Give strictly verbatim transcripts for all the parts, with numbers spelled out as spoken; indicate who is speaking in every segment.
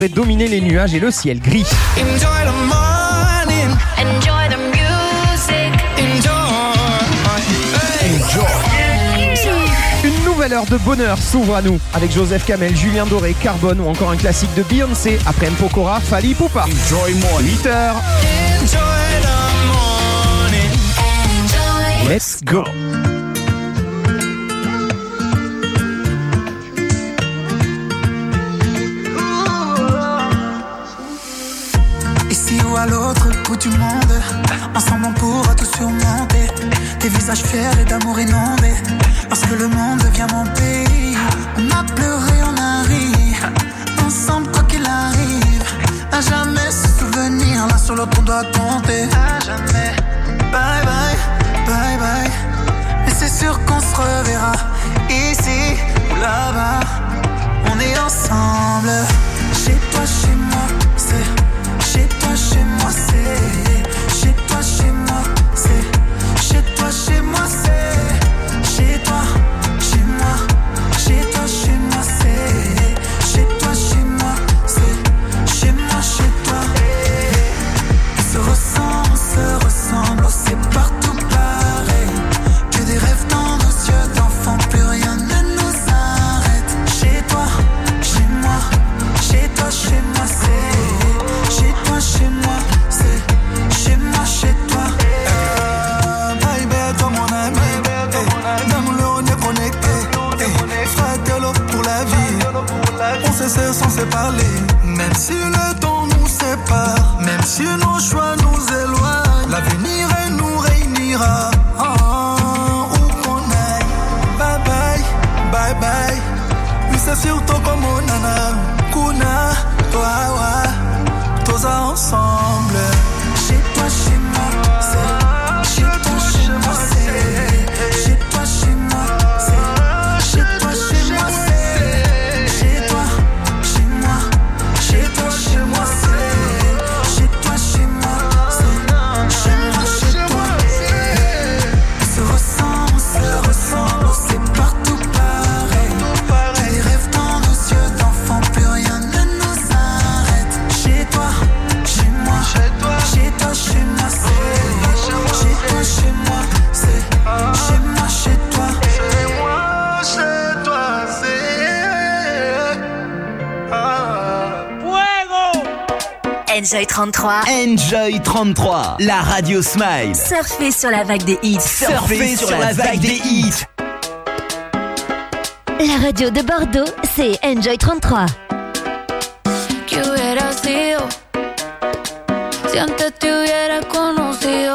Speaker 1: Dominer les nuages et le ciel gris.
Speaker 2: Enjoy the morning.
Speaker 3: Enjoy the music.
Speaker 2: Enjoy.
Speaker 1: Une nouvelle heure de bonheur s'ouvre à nous avec Joseph Kamel, Julien Doré, Carbone ou encore un classique de Beyoncé après M. Pokora, Fally Ipupa.
Speaker 2: Enjoy morning.
Speaker 1: huit heures.
Speaker 2: Enjoy the morning.
Speaker 3: Enjoy.
Speaker 1: Let's go.
Speaker 4: Ici ou à l'autre bout du monde, ensemble on pourra tout surmonter. Des visages fiers et d'amour inondés. Parce que le monde devient mon pays. On a pleuré, on a ri. Ensemble quoi qu'il arrive. À jamais se souvenir, l'un sur l'autre on doit compter. À jamais. Bye bye, bye bye. Mais c'est sûr qu'on se reverra. Ici ou là-bas, on est ensemble. Chez toi, chez moi, c'est. Chez toi, chez moi, c'est. Chez toi, chez moi, c'est. Chez toi, chez moi, c'est. Chez toi, chez moi. Chez toi, chez moi, c'est. Chez toi, chez moi, c'est. Chez moi, chez toi. On se ressent, on se ressemble, oh, c'est partout pareil. Que des rêves dans nos yeux d'enfants, plus rien ne nous arrête. Chez toi, chez moi. Chez toi, chez moi, c'est. Chez toi, chez moi, c'est chez moi, chez toi. Eh, baby, toi mon ami, eh, dans le on est connecté. Eh, fratello pour la vie, on se sait sans se parler. Même si le temps nous sépare, même si nos choix nous éloignent, l'avenir nous réunira. Oh, oh, où qu'on aille, bye bye, bye bye. Oui, c'est surtout comme on nana, kuna, toi, ouais. Tous ensemble. Chez toi, chez moi, c'est. Chez toi, chez moi, c'est. Chez toi, chez moi, c'est. Chez toi, chez moi, c'est. Chez toi, chez moi. Chez toi, chez moi, c'est. Chez toi, chez moi, c'est. Chez moi, chez toi. On se ressent, on se ressemble, oh, c'est partout pareil. Des rêves dans nos yeux d'enfants, plus rien ne nous arrête. Chez toi, chez moi, chez toi, chez toi, chez moi, c'est. Chez toi, chez moi, c'est. Chez moi, chez toi. Chez moi, chez toi, c'est. Ah.
Speaker 3: Enjoy trente-trois.
Speaker 5: Enjoy trente-trois, la radio Smile.
Speaker 3: Surfez sur la vague des hits.
Speaker 5: Surfez sur la vague des hits.
Speaker 6: La radio de Bordeaux, c'est Enjoy trente-trois.
Speaker 7: ¿Qué hubiera sido si antes te hubiera conocido?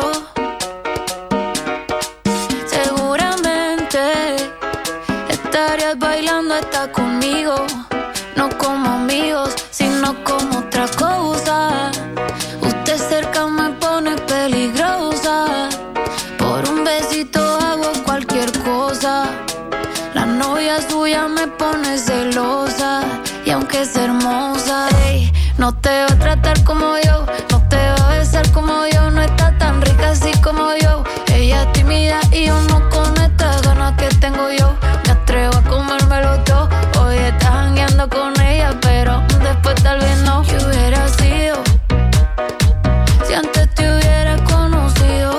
Speaker 7: Seguramente estarías bailando hasta conmigo, no como amigos, sino como otra cosa. Usted cerca me pone peligrosa, por un besito hago cualquier cosa. La novia suya me pone celosa, y aunque es hermosa, ey, no te va a tratar como yo, no te va a besar como yo, no está tan rica así como yo. Ella es tímida y yo no con estas ganas que tengo yo. Me atrevo a comérmelo todo, hoy estás jangueando con ella, pero después tal vez no. ¿Qué hubiera sido si antes te hubiera conocido?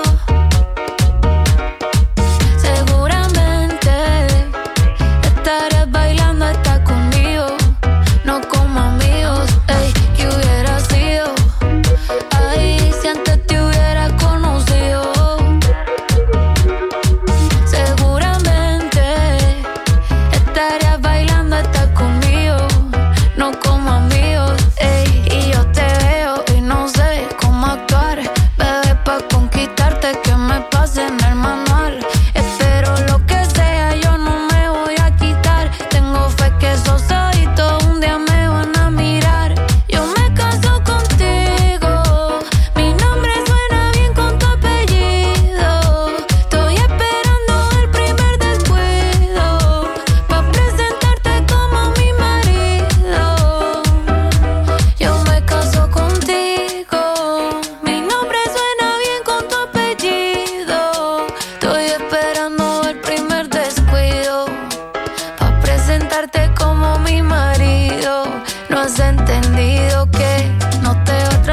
Speaker 7: Seguramente estarías bailando hasta conmigo, no como amigos, ey. ¿Qué hubiera sido? Ay, si antes te hubiera conocido. Seguramente estarías bailando hasta conmigo, no como amigos.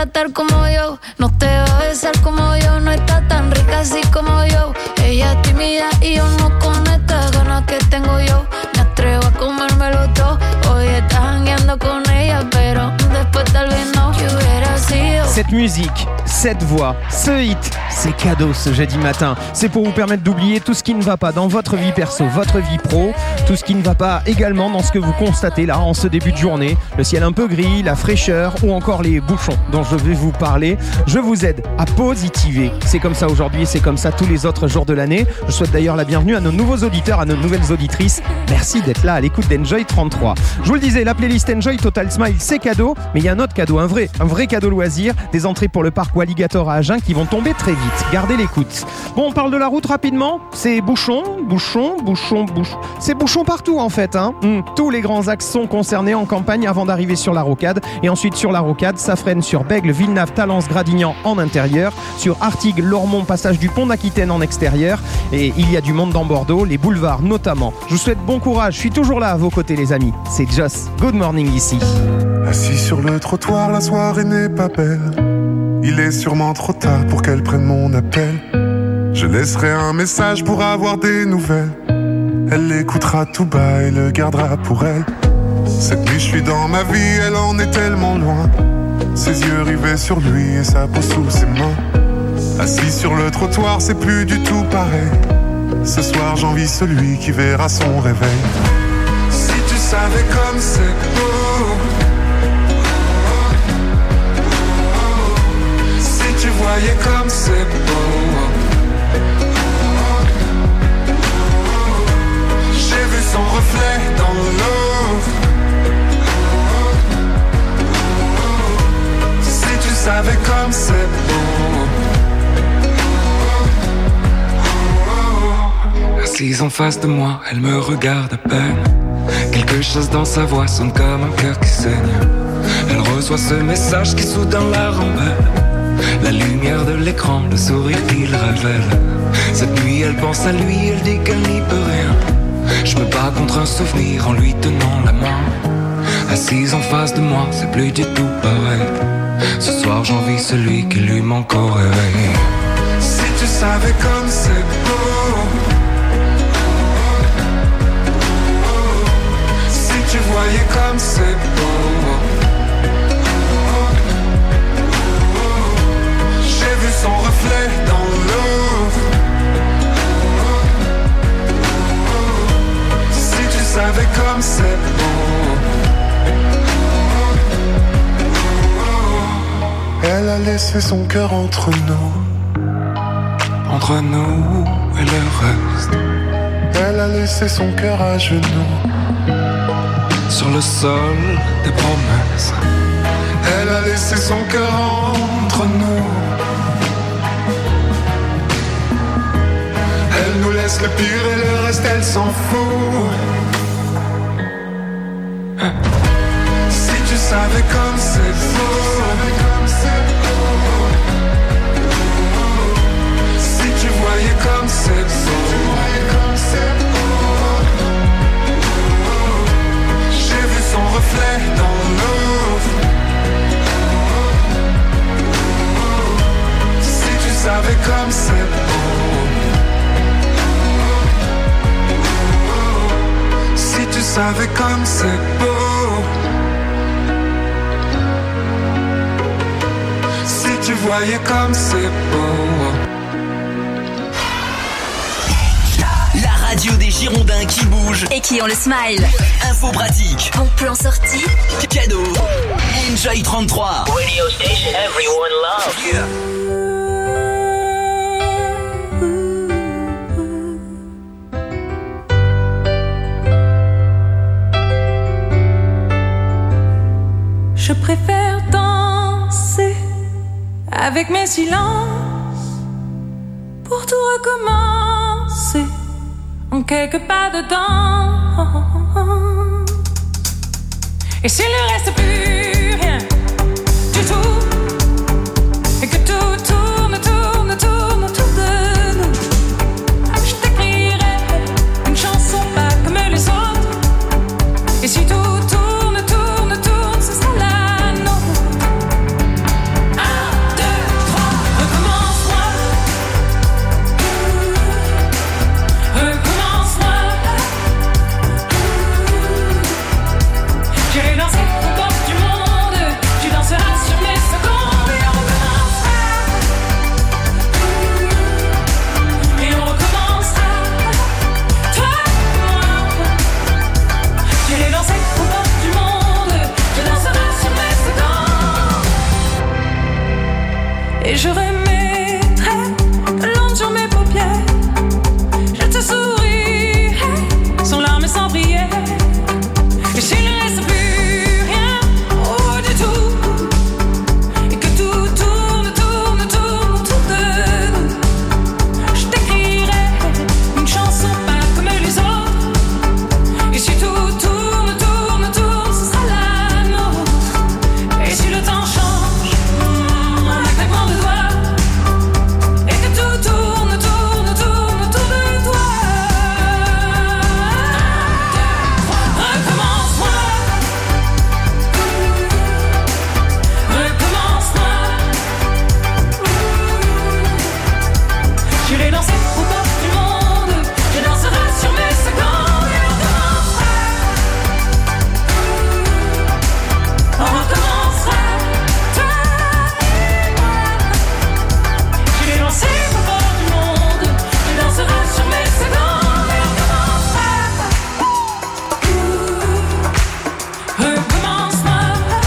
Speaker 7: tratar como yo, no te va a besar como yo, no está tan rica así como yo. Ella es tímida y yo no con estas ganas que tengo yo. Me atrevo a comérmelo todo. Hoy estás jangueando con ella, pero después tal vez no. Que hubiera sido.
Speaker 1: Cette musique, cette voix, ce hit, c'est cadeau ce jeudi matin. C'est pour vous permettre d'oublier tout ce qui ne va pas dans votre vie perso, votre vie pro, tout ce qui ne va pas également dans ce que vous constatez là en ce début de journée. Le ciel un peu gris, la fraîcheur ou encore les bouchons dont je vais vous parler. Je vous aide à positiver. C'est comme ça aujourd'hui et c'est comme ça tous les autres jours de l'année. Je souhaite d'ailleurs la bienvenue à nos nouveaux auditeurs, à nos nouvelles auditrices. Merci d'être là à l'écoute d'Enjoy trente-trois. Je vous le disais, la playlist Enjoy Total Smile, c'est cadeau, mais il y a un autre cadeau, un vrai, un vrai cadeau loisir, des entrées pour le parc Walligator à Agen qui vont tomber très vite. Gardez l'écoute. Bon, on parle de la route rapidement. C'est bouchon, bouchon, bouchon, bouchon. C'est bouchon partout en fait. Hein. Mmh. Tous les grands axes sont concernés en campagne avant d'arriver sur la rocade. Et ensuite sur la rocade, ça freine sur Bègles, Villeneuve, Talence, Gradignan en intérieur, sur Artigues, Lormont, passage du pont d'Aquitaine en extérieur. Et il y a du monde dans Bordeaux, les boulevards notamment. Je vous souhaite bon courage. Je suis toujours là à vos côtés les amis. C'est Joss. Good morning ici.
Speaker 8: Assis sur le trottoir, la soirée n'est pas belle. Il est sûrement trop tard pour qu'elle prenne mon appel. Je laisserai un message pour avoir des nouvelles. Elle l'écoutera tout bas et le gardera pour elle. Cette nuit je suis dans ma vie, elle en est tellement loin. Ses yeux rivés sur lui et sa peau sous ses mains. Assis sur le trottoir, c'est plus du tout pareil. Ce soir j'envie celui qui verra son réveil. Si tu savais comme c'est beau, si tu voyais comme c'est beau. J'ai vu son reflet dans l'eau. Si tu savais comme c'est beau. Assise en face de moi, elle me regarde à peine. Quelque chose dans sa voix sonne comme un cœur qui saigne. Elle reçoit ce message qui soudain la rembelle. La lumière de l'écran, le sourire qu'il révèle. Cette nuit elle pense à lui, elle dit qu'elle n'y peut rien. Je me bats contre un souvenir en lui tenant la main. Assise en face de moi, c'est plus du tout pareil. Ce soir j'envie celui qui lui manque au réveil. Si tu savais comme c'est beau. Si tu voyais comme c'est beau. J'ai vu son reflet dans l'eau. Si tu savais comme c'est beau. Elle a laissé son cœur entre nous. Entre nous et le reste. Elle a laissé son cœur à genoux. Sur le sol des promesses. Elle a laissé son cœur entre nous. Elle nous laisse le pire et le reste elle s'en fout. Si tu savais comme c'est beau. Si tu voyais comme c'est beau. J'ai vu son reflet dans l'eau. Si tu savais comme c'est beau. Si tu savais comme c'est beau. Si tu voyais comme c'est beau.
Speaker 5: La radio des Girondins qui bougent
Speaker 3: Et qui ont le smile.
Speaker 5: Info pratique,
Speaker 3: Bon plan sorti.
Speaker 5: cadeau. Enjoy trente-trois.
Speaker 9: Radio station everyone loves. Yeah.
Speaker 10: Je préfère danser avec mes silences pour tout recommencer en quelques pas dedans. Et s'il ne reste plus rien du tout et que tout tourne, tourne, tourne autour de nous, je t'écrirai une chanson pas comme les autres. Et si tout tourne, tourne, tourne, ce sera la nôtre. Et je remettrai l'onde sur mes paupières. Je te souris sans larmes et sans prière. Et s'il ne reste plus rien, oh du tout, et que tout tourne, tourne, tourne autour de nous, je t'écrirai une chanson pas comme les autres. Et si tout tourne, tourne, tourne, ce sera la nôtre. Et si le temps change, en un claquement de doigts, et que tout tourne, tourne, tourne autour de toi. Recommence-moi, recommence-moi. J'irai danser au bord du monde, je danserai sur mes secondes et on recommencera. On recommencera, toi et moi. J'irai danser au bord du monde, je danserai sur mes secondes et on recommencera. Recommence-moi.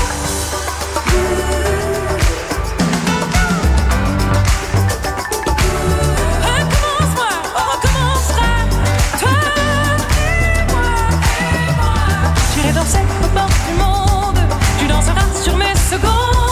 Speaker 10: Recommence-moi, on recommencera, toi et moi, et moi. J'irai danser au bord du monde, tu danseras sur mes secondes.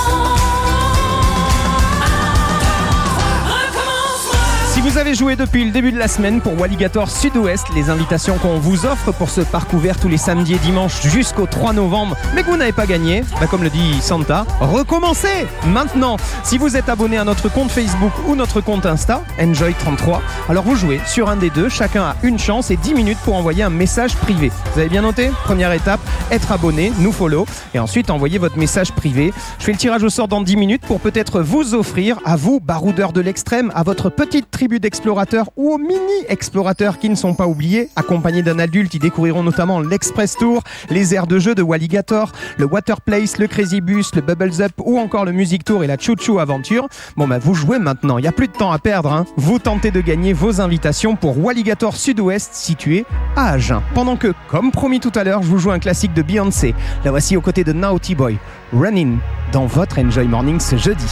Speaker 10: Recommence-moi.
Speaker 1: Si vous avez joué depuis le début de la semaine pour Walligator Sud-Ouest, les invitations qu'on vous offre pour ce parc ouvert tous les samedis et dimanches jusqu'au trois novembre, mais que vous n'avez pas gagné, bah comme le dit Santa, recommencez maintenant. Si vous êtes abonné à notre compte Facebook ou notre compte Insta, Enjoy trente-trois, alors vous jouez sur un des deux, chacun a une chance et dix minutes pour envoyer un message privé. Vous avez bien noté ? Première étape, être abonné, nous follow, et ensuite envoyer votre message privé. Je fais le tirage au sort dans dix minutes pour peut-être vous offrir, à vous, baroudeurs de l'extrême, à votre petite tribu d'explorateurs ou aux mini-explorateurs qui ne sont pas oubliés, accompagnés d'un adulte, ils découvriront notamment l'Express Tour, les aires de jeu de Walligator, le Water Place, le Crazy Bus, le Bubbles Up ou encore le Music Tour et la Choo Choo Aventure. Bon bah vous jouez maintenant, il n'y a plus de temps à perdre, hein. Vous tentez de gagner vos invitations pour Walligator Sud-Ouest situé à Agen. Pendant que, comme promis tout à l'heure, je vous joue un classique de Beyoncé. La voici aux côtés de Naughty Boy, Running, dans votre Enjoy Morning ce jeudi.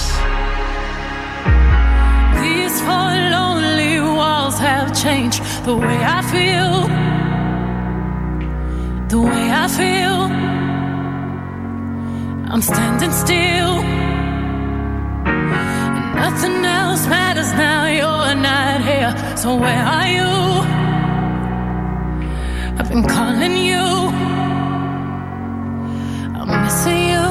Speaker 10: These four lonely walls have changed the way I feel. The way I feel. I'm standing still. And nothing else matters now. You're not here. So where are you? I've been calling you. I'm missing you.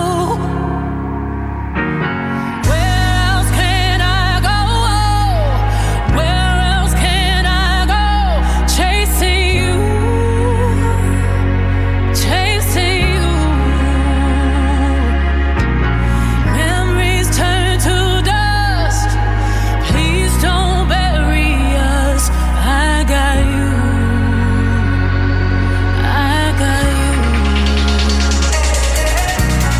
Speaker 7: I got you.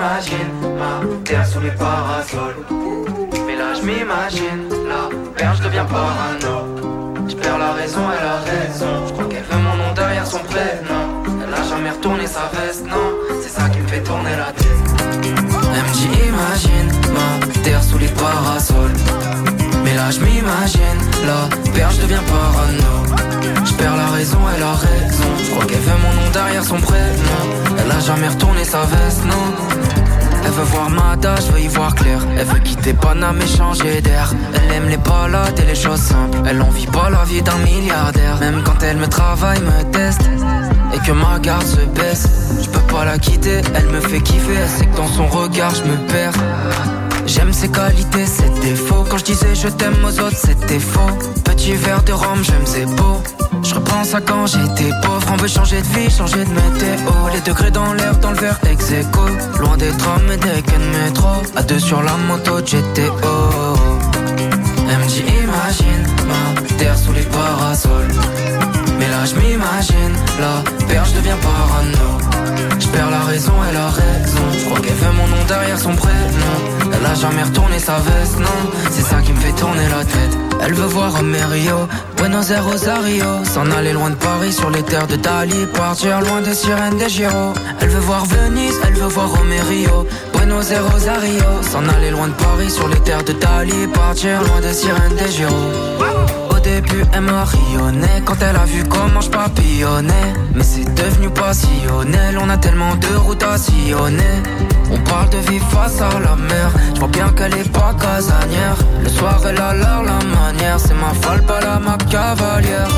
Speaker 11: m'imagine ma terre sous les parasols. Mais là je m'imagine la perche devient parano. Je perds la raison, elle a raison. Je crois qu'elle veut mon nom derrière son prénom. Elle a jamais retourné sa veste, non. C'est ça qui me fait tourner la tête. Elle me dit imagine ma terre sous les parasols. Mais là je m'imagine la perche devient parano. Je perds la raison, elle a raison. Je crois qu'elle veut mon nom derrière son prénom. Elle a jamais retourné sa veste, non. Elle veut voir Mada, je veux y voir clair. Elle veut quitter Paname et changer d'air. Elle aime les balades et les choses simples. Elle en vit pas la vie d'un milliardaire. Même quand elle me travaille, me teste et que ma garde se baisse, je peux pas la quitter, elle me fait kiffer. Elle sait que dans son regard je me perds. J'aime ses qualités, ses défauts. Quand je disais je t'aime aux autres, c'était faux. Petit verre de rhum, j'aime c'est beau. Je repense à quand j'étais pauvre. On veut changer de vie, changer de météo. Les degrés dans l'air, dans le verre ex aequo. Loin des trams et des quais de métro. À deux sur la moto G T O. Elle me dit imagine ma terre sous les parasols. Mais là je m'imagine la perche devient parano. Je perds la raison, elle a raison. Je crois qu'elle veut mon nom derrière son prénom. Elle a jamais retourné sa veste, non. C'est ça qui me fait tourner la tête. Elle veut voir Romerio, Buenos Aires, Rosario. S'en aller loin de Paris sur les terres de Dali. Partir loin des sirènes des Giro. Elle veut voir Venise, elle veut voir Romerio, Buenos Aires, Rosario. S'en aller loin de Paris sur les terres de Dali. Partir loin des sirènes des Giro. Au début elle m'a rayonné quand elle a vu comment je papillonnais. Mais c'est devenu passionnel, on a tellement de routes à sillonner. On parle de vivre face à la mer. Je vois bien qu'elle est pas casanière. Le soir elle a l'air la manière. C'est ma folle, pas la ma cavalière.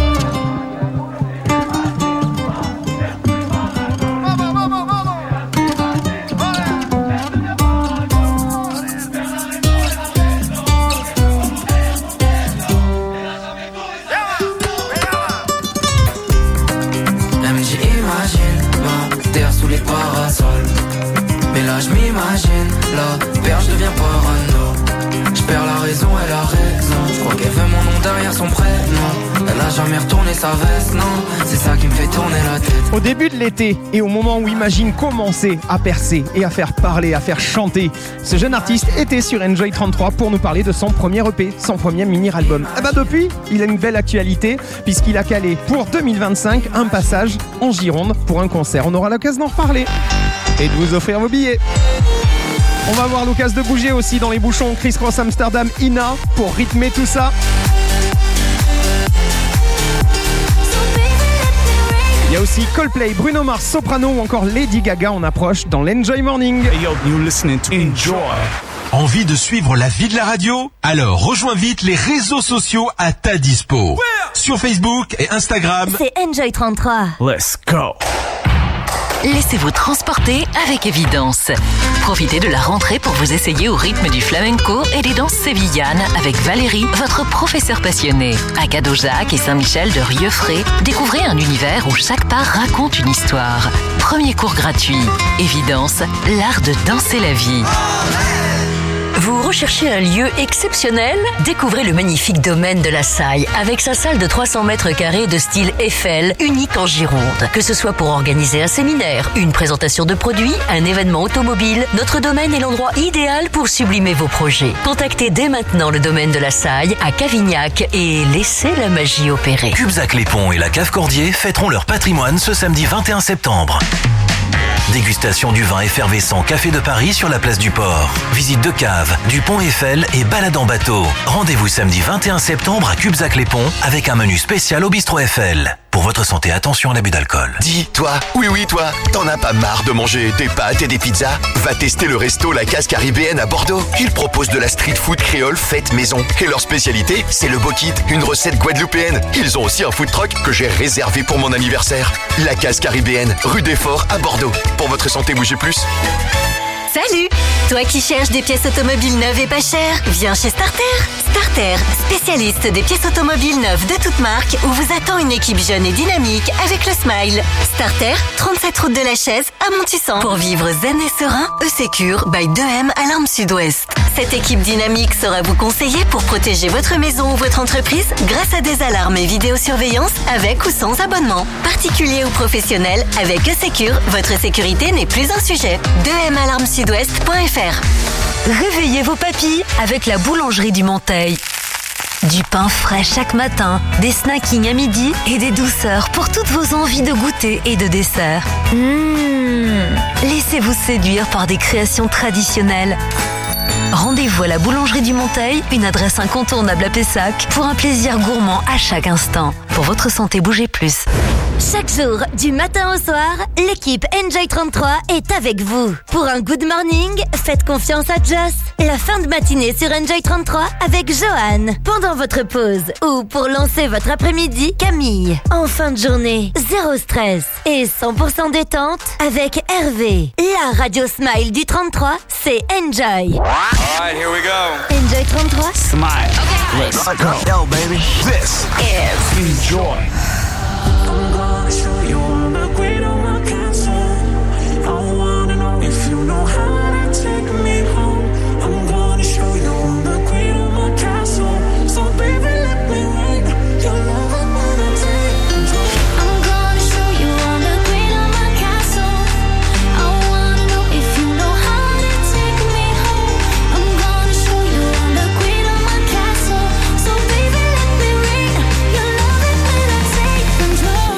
Speaker 11: Mais là je m'imagine la perche devient parano. Je perds la raison, elle a raison. Je crois qu'elle veut mon nom derrière son prénom. Elle a jamais retourné sa veste, non. C'est ça qui me fait tourner la tête.
Speaker 1: Au début de l'été et au moment où Imagine commençait à percer et à faire parler, à faire chanter, ce jeune artiste était sur Enjoy trente-trois pour nous parler de son premier E P, son premier mini-album. Et bah depuis, il a une belle actualité puisqu'il a calé pour deux mille vingt-cinq un passage en Gironde pour un concert. On aura l'occasion d'en reparler et de vous offrir vos billets. On va avoir l'occasion de bouger aussi dans les bouchons. Chris Cross Amsterdam, Ina pour rythmer tout ça. Il y a aussi Coldplay, Bruno Mars, Soprano ou encore Lady Gaga. On approche dans l'Enjoy Morning.
Speaker 12: Hey yo, you listening to Enjoy. Envie de suivre la vie de la radio? Alors rejoins vite les réseaux sociaux à ta dispo. Sur Facebook et Instagram,
Speaker 6: c'est Enjoy trente-trois.
Speaker 12: Let's go.
Speaker 13: Laissez-vous transporter avec Évidence. Profitez de la rentrée pour vous essayer au rythme du flamenco et des danses sévillanes avec Valérie, votre professeur passionné. À Cadeau-Jacques et Saint-Michel de Rieufray, découvrez un univers où chaque part raconte une histoire. Premier cours gratuit. Évidence, l'art de danser la vie.
Speaker 14: Vous recherchez un lieu exceptionnel? Découvrez le magnifique domaine de la Saille avec sa salle de trois cents mètres carrés de style Eiffel, unique en Gironde. Que ce soit pour organiser un séminaire, une présentation de produits, un événement automobile, notre domaine est l'endroit idéal pour sublimer vos projets. Contactez dès maintenant le domaine de la Saille à Cavignac et laissez la magie opérer.
Speaker 15: Cubzac-les-Ponts et la Cave Cordier fêteront leur patrimoine ce samedi vingt et un septembre. Dégustation du vin effervescent Café de Paris sur la place du Port. Visite de cave, du pont Eiffel et balade en bateau. Rendez-vous samedi vingt et un septembre à Cubzac-les-Ponts avec un menu spécial au bistrot Eiffel. Pour votre santé, attention à l'abus d'alcool.
Speaker 16: Dis, toi, oui oui toi, t'en as pas marre de manger des pâtes et des pizzas? Va tester le resto La Case Caribéenne à Bordeaux. Ils proposent de la street food créole faite maison. Et leur spécialité, c'est le bokit, une recette guadeloupéenne. Ils ont aussi un food truck que j'ai réservé pour mon anniversaire. La Case Caribéenne, rue des Forts à Bordeaux. Pour votre santé, bougez plus.
Speaker 14: Salut! Toi qui cherches des pièces automobiles neuves et pas chères, viens chez Starter. Starter, spécialiste des pièces automobiles neuves de toutes marques, où vous attend une équipe jeune et dynamique avec le smile. Starter, trente-sept route de la Chaise à Montissan. Pour vivre zen et serein, E-Secure by deux M Alarme Sud-Ouest. Cette équipe dynamique saura vous conseiller pour protéger votre maison ou votre entreprise grâce à des alarmes et vidéosurveillance avec ou sans abonnement. Particulier ou professionnel, avec E-Secure, votre sécurité n'est plus un sujet. deux m alarme sud-ouest point f r.
Speaker 13: Réveillez vos papilles avec la boulangerie du Monteil. Du pain frais chaque matin, des snackings à midi et des douceurs pour toutes vos envies de goûter et de dessert. Mmh. Laissez-vous séduire par des créations traditionnelles. Rendez-vous à la boulangerie du Monteil, une adresse incontournable à Pessac, pour un plaisir gourmand à chaque instant. Pour votre santé, bougez plus.
Speaker 6: Chaque jour, du matin au soir, l'équipe Enjoy trente-trois est avec vous. Pour un good morning, faites confiance à Joss. La fin de matinée sur Enjoy trente-trois avec Johan. Pendant votre pause ou pour lancer votre après-midi, Camille. En fin de journée, zéro stress et cent pour cent détente avec Hervé. La radio smile du trente-trois, c'est Enjoy.
Speaker 2: Alright, here we go.
Speaker 6: Enjoy trente-trois.
Speaker 2: Smile.
Speaker 6: Okay.
Speaker 2: Let's go. Yo, baby. This is Enjoy.
Speaker 10: I'm gonna show you all the great on my castle. I wanna know if you know how to take me home. I'm gonna show you all the great on my castle. So baby, let me rain your love when I take control. I'm gonna show you all the great on my castle. I wanna know if you know how to take me home. I'm gonna show you all the great on my castle. So baby, let me rain your love when I take control.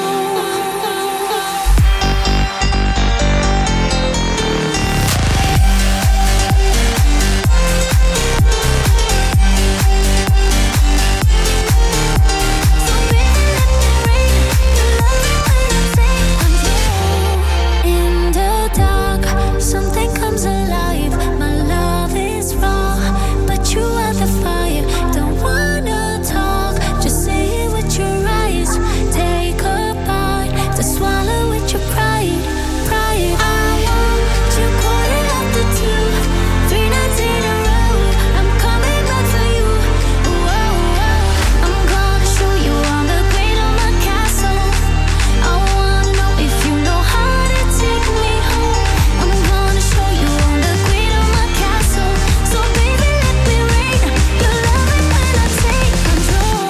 Speaker 10: In the dark, something comes alive. My love is raw, but you are the fire. Don't wanna talk, just say it with your eyes. Take a bite to swallow with your pride, pride. I want you caught it after two, three nights in a row. I'm coming back for you. Whoa, whoa. I'm gonna show you all the great on my castle. I wanna know if you know how to take me home. I'm gonna show you all the great on my castle. So baby, let me rain your love when I take control.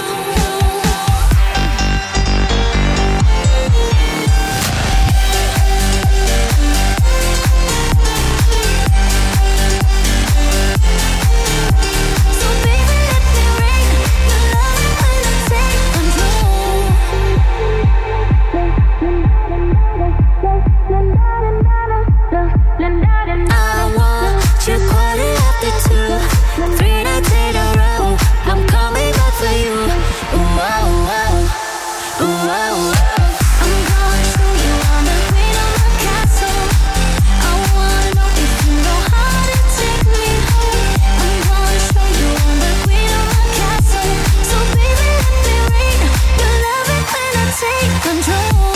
Speaker 10: I want you caught it after two, three nights in a row. I'm coming back for you. Whoa, whoa, whoa. I'm gonna show you all the great on my castle. I wanna know if you know how to take me home. I'm gonna show you all the great on my castle. So baby, let me rain your love when I take control.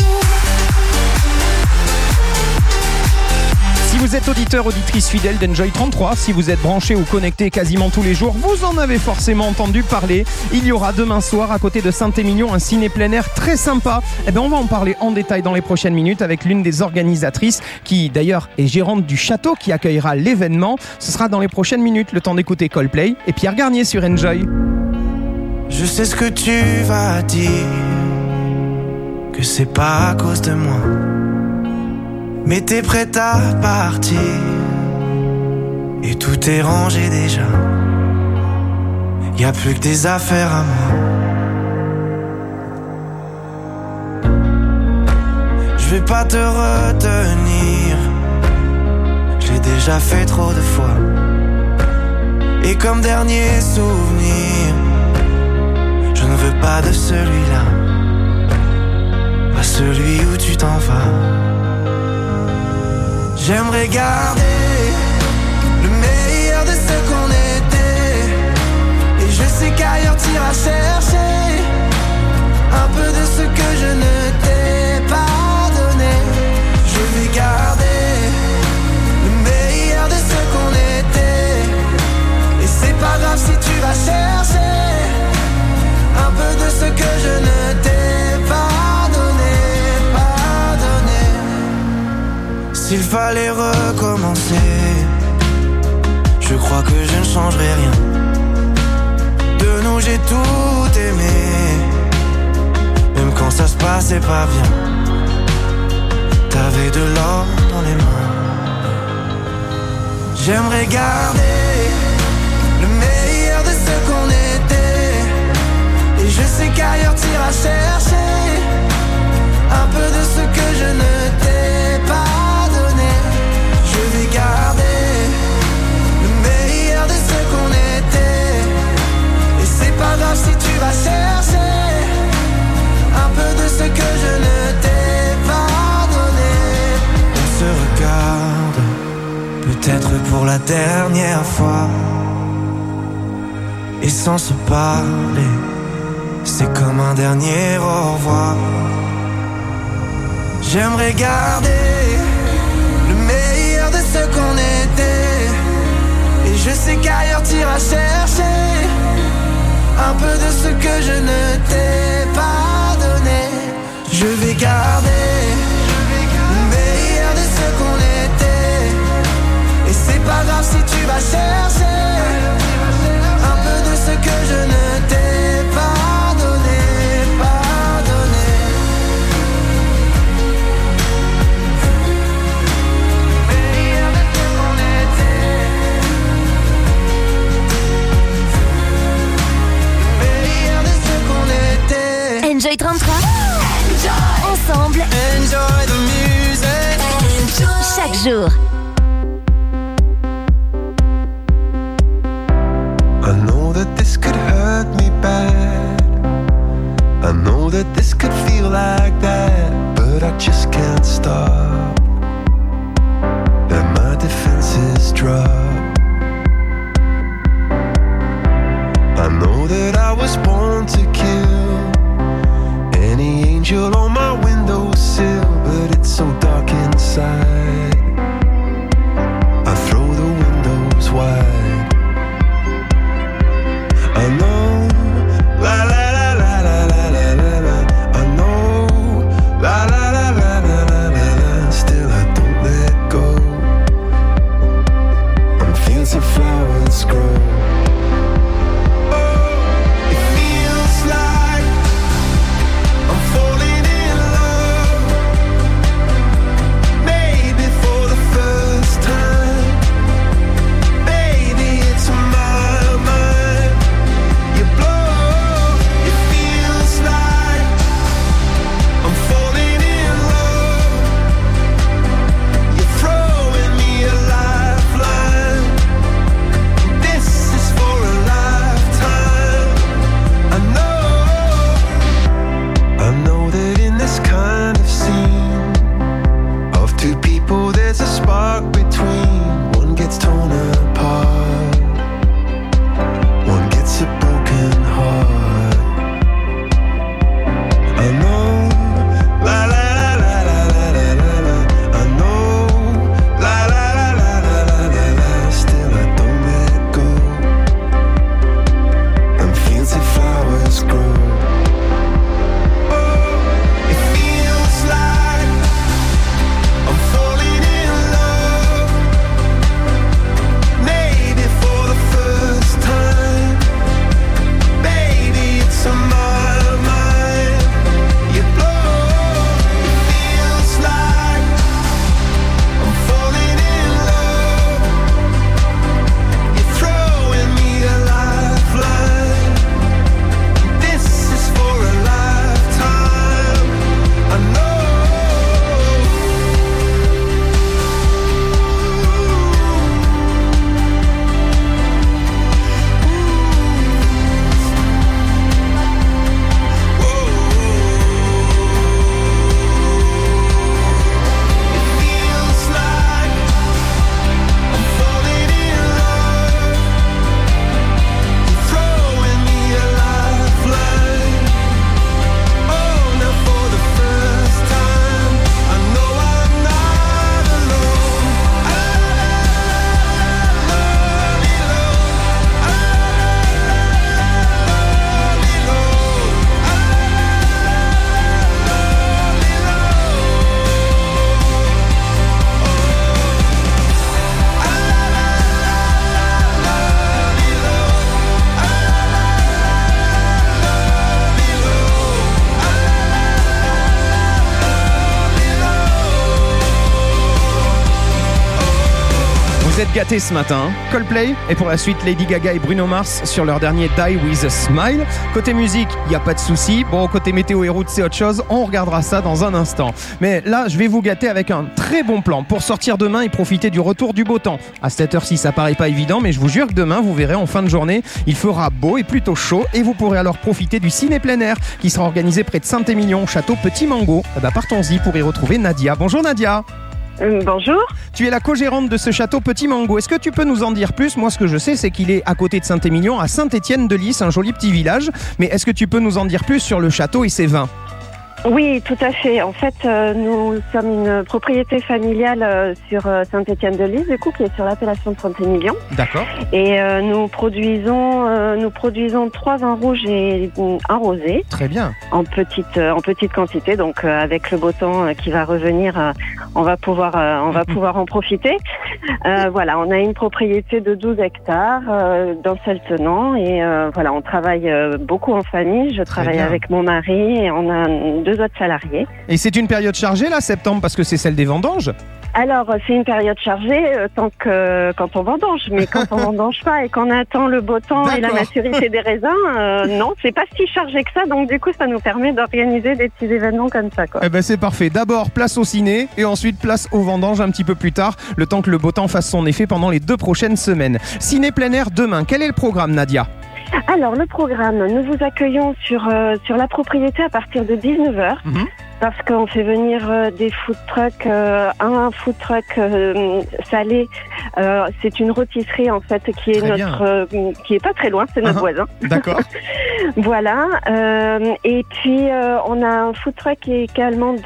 Speaker 1: Si vous êtes auditeur, auditrice fidèle d'Enjoy trente-trois, si vous êtes branché ou connecté quasiment tous les jours, vous en avez forcément entendu parler. Il y aura demain soir à côté de Saint-Émilion un ciné plein air très sympa. Eh bien, on va en parler en détail dans les prochaines minutes avec l'une des organisatrices qui d'ailleurs est gérante du château qui accueillera l'événement. Ce sera dans les prochaines minutes, le temps d'écouter Coldplay et Pierre Garnier sur Enjoy.
Speaker 17: Je sais ce que tu vas dire, que c'est pas à cause de moi. Mais t'es prête à partir et tout est rangé déjà. Y a plus que des affaires à moi. Je vais pas te retenir, je l'ai déjà fait trop de fois. Et comme dernier souvenir, je ne veux pas de celui-là, pas celui où tu t'en vas. J'aimerais garder le meilleur de ce qu'on était. Et je sais qu'ailleurs t'iras chercher un peu de ce que je ne t'ai pas donné. Je vais garder le meilleur de ce qu'on était. Et c'est pas grave si tu vas chercher un peu de ce que je ne t'ai pas donné, pas donné. S'il fallait recommencer, je je crois que je ne changerai rien. De nous j'ai tout aimé, même quand ça se passait pas bien. T'avais de l'or dans les mains. J'aimerais garder le meilleur de ce qu'on était. Et je sais qu'ailleurs t'iras chercher un peu de ce que je ne t'ai pas donné. Je vais garder le meilleur de ce qu'on était. Et c'est pas grave si tu vas chercher un peu de ce que je ne t'ai pas donné. On se regarde, peut-être pour la dernière fois, et sans se parler, c'est comme un dernier au revoir. J'aimerais garder le meilleur de ce qu'on était. Et je sais qu'ailleurs t'iras chercher un peu de ce que je ne t'ai pas donné. Je vais garder le meilleur de ce qu'on était. Et c'est pas grave si tu vas chercher un peu de ce que je ne t'ai pas donné, pas donné. Meilleur de ce qu'on était. Meilleur de ce qu'on était.
Speaker 6: Enjoy trente-trois. Ensemble.
Speaker 17: Enjoy the music.
Speaker 6: Enjoy. Chaque jour.
Speaker 17: I know that this could hurt me bad. I know that this could feel like that, but I just can't stop. And my defenses drop. I know that I was born to kill any angel on my windowsill, but it's so dark inside.
Speaker 1: êtes gâtés ce matin. Coldplay et pour la suite Lady Gaga et Bruno Mars sur leur dernier Die With A Smile. Côté musique, il n'y a pas de souci. Bon, côté météo et route, c'est autre chose. On regardera ça dans un instant. Mais là, je vais vous gâter avec un très bon plan pour sortir demain et profiter du retour du beau temps. À cette heure-ci, ça paraît pas évident, mais je vous jure que demain, vous verrez en fin de journée, il fera beau et plutôt chaud et vous pourrez alors profiter du ciné plein air qui sera organisé près de Saint-Émilion, château Petit Mango. Eh ben, partons-y pour y retrouver Nadia. Bonjour Nadia.
Speaker 18: Euh, bonjour.
Speaker 1: Tu es la co-gérante de ce château Petit Mango. Est-ce que tu peux nous en dire plus ? Moi, ce que je sais, c'est qu'il est à côté de Saint-Émilion, à Saint-Étienne-de-Lys, un joli petit village. Mais est-ce que tu peux nous en dire plus sur le château et ses vins ?
Speaker 18: Oui, tout à fait. En fait, euh, nous sommes une propriété familiale euh, sur euh, Saint-Étienne-de-Lys, du coup, qui est sur l'appellation de Saint-Émilion.
Speaker 1: D'accord.
Speaker 18: Et euh, nous produisons, euh, nous produisons trois vins rouges et un rosé.
Speaker 1: Très bien.
Speaker 18: En petite, euh, en petite quantité. Donc, euh, avec le beau temps euh, qui va revenir, euh, on va pouvoir, euh, on va pouvoir en profiter. Euh, voilà, on a une propriété de douze hectares euh, dans Seltenant et euh, voilà, on travaille euh, beaucoup en famille. Je travaille
Speaker 1: bien.
Speaker 18: avec mon mari et on a deux autres salariés.
Speaker 1: Et c'est une période chargée là, septembre, parce que c'est celle des vendanges ?
Speaker 18: Alors, c'est une période chargée euh, tant que quand on vendange, mais quand on vendange pas et qu'on attend le beau temps et la maturité des raisins, euh, non, c'est pas si chargé que ça. Donc du coup, ça nous permet d'organiser des petits événements comme ça, quoi.
Speaker 1: Eh ben c'est parfait. D'abord place au ciné et ensuite place aux vendanges un petit peu plus tard, le temps que le beau temps fasse son effet pendant les deux prochaines semaines. Ciné plein air demain. Quel est le programme, Nadia ?
Speaker 18: Alors le programme, nous vous accueillons sur euh, sur la propriété à partir de dix-neuf heures. Mmh. Parce qu'on fait venir euh, des food trucks, euh, un food truck euh, salé. Euh, c'est une rôtisserie en fait qui est très notre, euh, qui est pas très loin, c'est notre uh-huh. voisin.
Speaker 1: D'accord.
Speaker 18: Voilà. Euh, et puis euh, on a un food truck également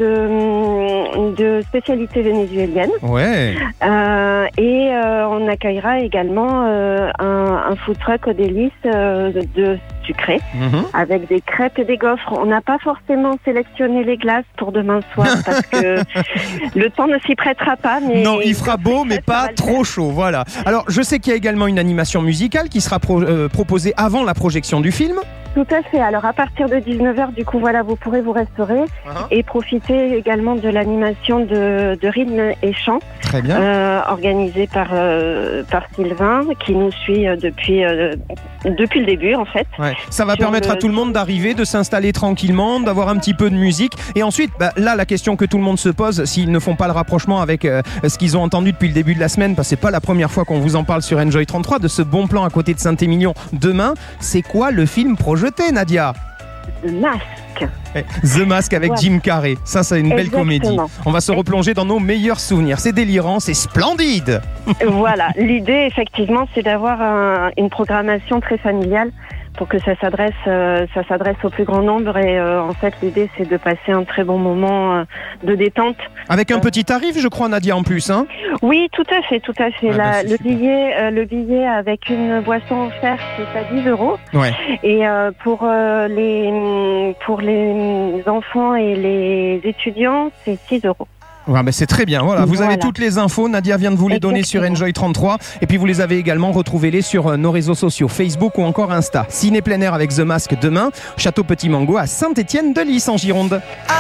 Speaker 18: de de spécialité vénézuélienne.
Speaker 1: Ouais.
Speaker 18: Euh, et euh, on accueillera également euh, un, un food truck aux délices euh, de, de sucré, mmh. avec des crêpes et des gaufres. On n'a pas forcément sélectionné les glaces pour demain soir parce que le temps ne s'y prêtera pas. Mais
Speaker 1: non, il fera beau, mais pas trop chaud. Voilà. Alors, je sais qu'il y a également une animation musicale qui sera pro- euh, proposée avant la projection du film.
Speaker 18: Tout à fait. Alors, à partir de dix-neuf heures, du coup, voilà, vous pourrez vous restaurer uh-huh. et profiter également de l'animation de, de rythme et chant.
Speaker 1: Très bien.
Speaker 18: Euh, organisée par, euh, par Sylvain, qui nous suit euh, depuis, euh, depuis le début, en fait.
Speaker 1: Ouais. Ça va permettre le... à tout le monde d'arriver, de s'installer tranquillement, d'avoir un petit peu de musique. Et ensuite, bah, là, la question que tout le monde se pose, s'ils ne font pas le rapprochement avec euh, ce qu'ils ont entendu depuis le début de la semaine, parce que c'est pas la première fois qu'on vous en parle sur Enjoy trente-trois, de ce bon plan à côté de Saint-Émilion demain, c'est quoi le film projeté, Nadia ?
Speaker 18: The Mask.
Speaker 1: The Mask avec ouais. Jim Carrey. Ça, c'est une
Speaker 18: Exactement.
Speaker 1: belle comédie. On va se replonger dans nos meilleurs souvenirs. C'est délirant, c'est splendide.
Speaker 18: Voilà. L'idée, effectivement, c'est d'avoir un, une programmation très familiale pour que ça s'adresse, euh, ça s'adresse au plus grand nombre. Et euh, en fait, l'idée, c'est de passer un très bon moment euh, de détente.
Speaker 1: Avec un petit tarif, je crois, Nadia, en plus, hein ?
Speaker 18: Oui, tout à fait, tout à fait.
Speaker 1: Ah,
Speaker 18: La,
Speaker 1: bah,
Speaker 18: le billet, euh, le billet avec une boisson offerte, c'est à dix euros.
Speaker 1: Ouais.
Speaker 18: Et euh, pour euh, les pour les enfants et les étudiants, c'est six euros.
Speaker 1: Ouais, mais c'est très bien. Voilà, vous
Speaker 18: voilà.
Speaker 1: avez toutes les infos. Nadia vient de vous les
Speaker 18: Exactement.
Speaker 1: donner sur Enjoy trente-trois. Et puis vous les avez également retrouvées-les sur nos réseaux sociaux, Facebook ou encore Insta. Ciné plein air avec The Mask demain. Château Petit Mango à Saint-Étienne-de-Lys en Gironde.
Speaker 17: I,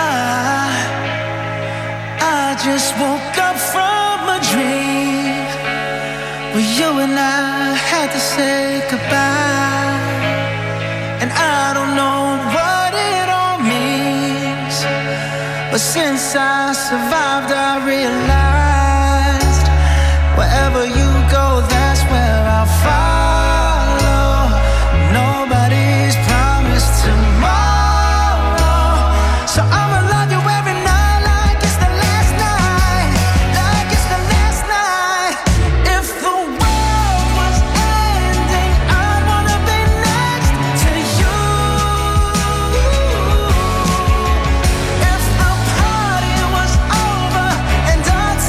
Speaker 17: I just woke up from a dream where you and I had to say goodbye. And I don't know what it all means, but since I survived, I realized wherever you go, that's where I'll follow. Nobody's promised tomorrow, so I'ma love you every night like it's the last night, like it's the last night. If the world was ending, I wanna be next to you. If the party was over and our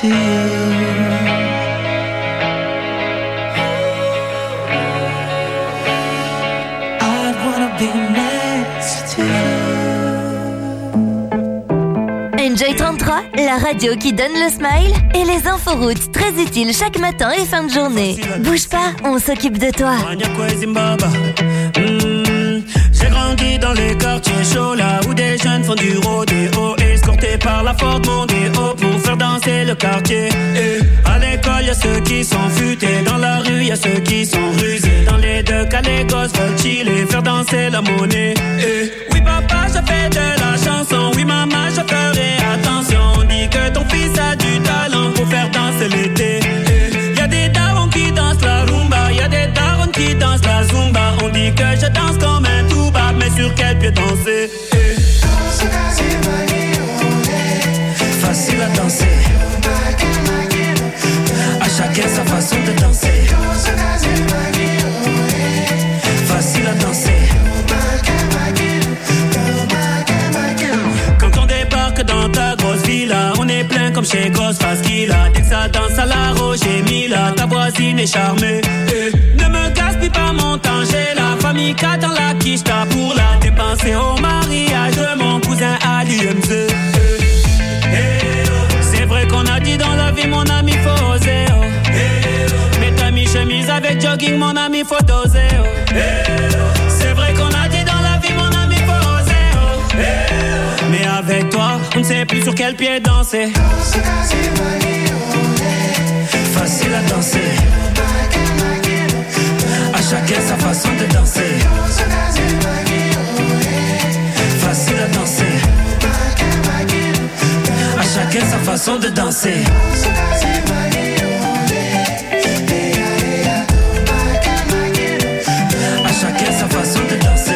Speaker 17: to you. I'd wanna be next to you.
Speaker 6: Enjoy trente-trois, la radio qui donne le smile et les inforoutes très utiles chaque matin et fin de journée. Bouge pas, on s'occupe de toi.
Speaker 19: J'ai grandi dans les quartiers chauds, là où des jeunes font du rodéo, escortés par la Ford Mondeo pour faire danser le quartier. Et à l'école, y'a ceux qui sont futés, dans la rue, y'a ceux qui sont rusés. Dans les deux cas, les gosses veulent chiller, faire danser la monnaie. Et oui, papa, je fais de la chanson, oui, maman, je ferai attention. On dit que ton fils a du talent pour faire danser l'été. Et y'a des darons qui dansent la rumba, y'a des darons qui dansent la zumba. On dit que je danse comme un tout-bas, mais sur quel pied danser? Facile à danser, à chacun sa façon de danser. Facile à danser. Quand on débarque dans ta grosse villa, on est plein comme chez Ghostface Killah. Dès que ça danse à la Roger Mila, ta voisine est charmée. Et ne me gaspille pas mon temps, j'ai la famille qui attend la quicheta pour la dépenser au mariage de mon cousin Ali M Z. C'est vrai qu'on a dit dans la vie, mon ami, faut oser. Oh. Mais t'as mis chemise avec jogging, mon ami, faut doser. Oh. C'est vrai qu'on a dit dans la vie, mon ami, faut oser. Oh. Mais avec toi, on ne sait plus sur quel pied danser. Facile à danser, à chacun sa façon de danser. Facile à danser, à chacun sa façon de danser. À chacun sa façon de danser.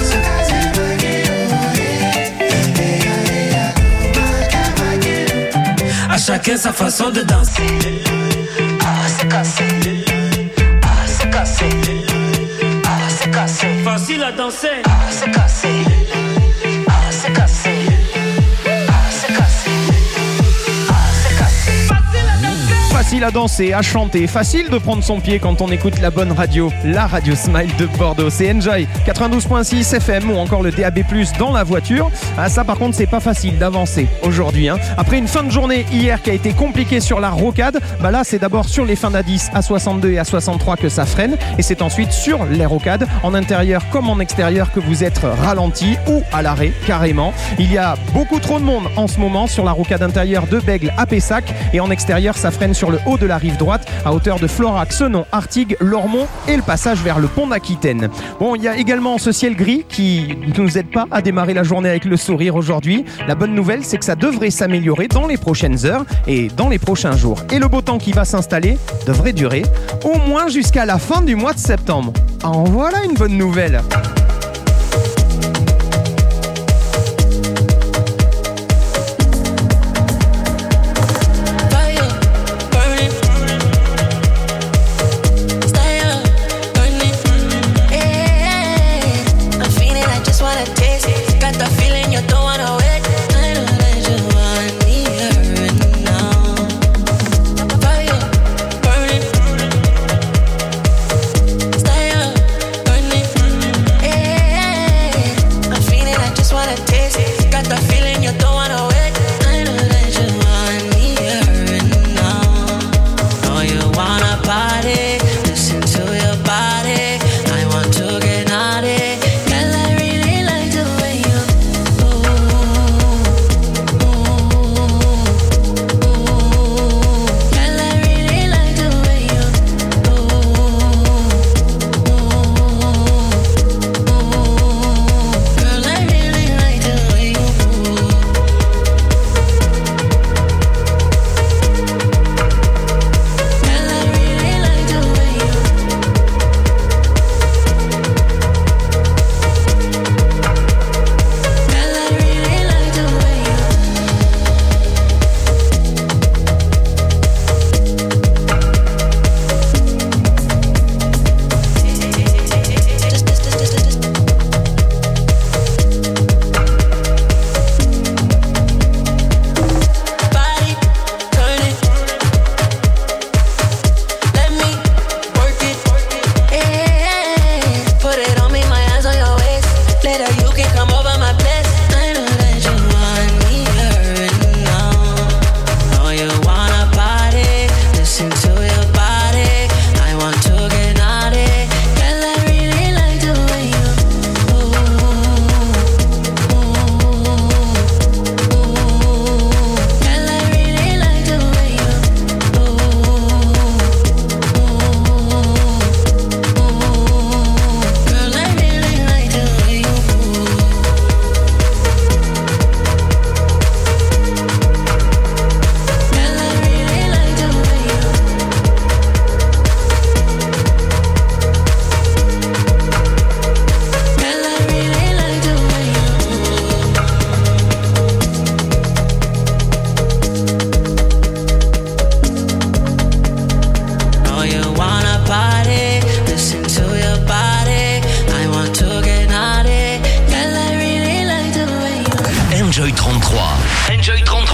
Speaker 19: À chacun sa façon de danser. Ah, c'est cassé. Ah, c'est cassé. Ah, c'est cassé. Facile à danser. Ah, c'est cassé. Ah, c'est cassé.
Speaker 1: Facile à danser, à chanter, facile de prendre son pied quand on écoute la bonne radio, la radio Smile de Bordeaux. C'est Enjoy quatre-vingt-douze virgule six F M ou encore le D A B plus, dans la voiture. Ah, ça par contre c'est pas facile d'avancer aujourd'hui. Hein. Après une fin de journée hier qui a été compliquée sur la rocade, bah là c'est d'abord sur les fins d'A dix, A soixante-deux et A soixante-trois que ça freine. Et c'est ensuite sur les rocades, en intérieur comme en extérieur, que vous êtes ralenti ou à l'arrêt carrément. Il y a beaucoup trop de monde en ce moment sur la rocade intérieure de Bègle à Pessac. Et en extérieur ça freine sur le haut de la rive droite à hauteur de Florac, Senon, Artigues, Lormont et le passage vers le pont d'Aquitaine. Bon, il y a également ce ciel gris qui ne nous aide pas à démarrer la journée avec le sourire aujourd'hui. La bonne nouvelle, c'est que ça devrait s'améliorer dans les prochaines heures et dans les prochains jours. Et le beau temps qui va s'installer devrait durer au moins jusqu'à la fin du mois de septembre. En voilà une bonne nouvelle.
Speaker 7: Stay up, burning.